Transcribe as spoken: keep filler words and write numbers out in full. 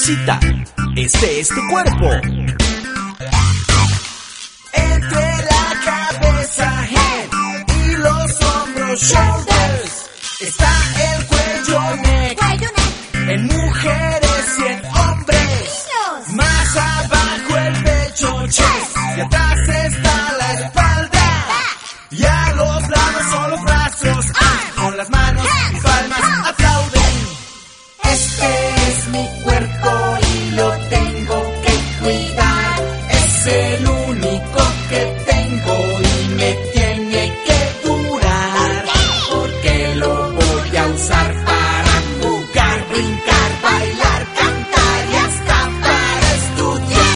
mamacita, este es tu cuerpo. Entre la cabeza, head, y los hombros, shoulders, está el cuello, neck, Cuello, neck. en mujeres y en hombres. Niños. Más abajo el pecho, chest, y atrás está la espalda. Y a los lados son los brazos, ah, con las manos y palmas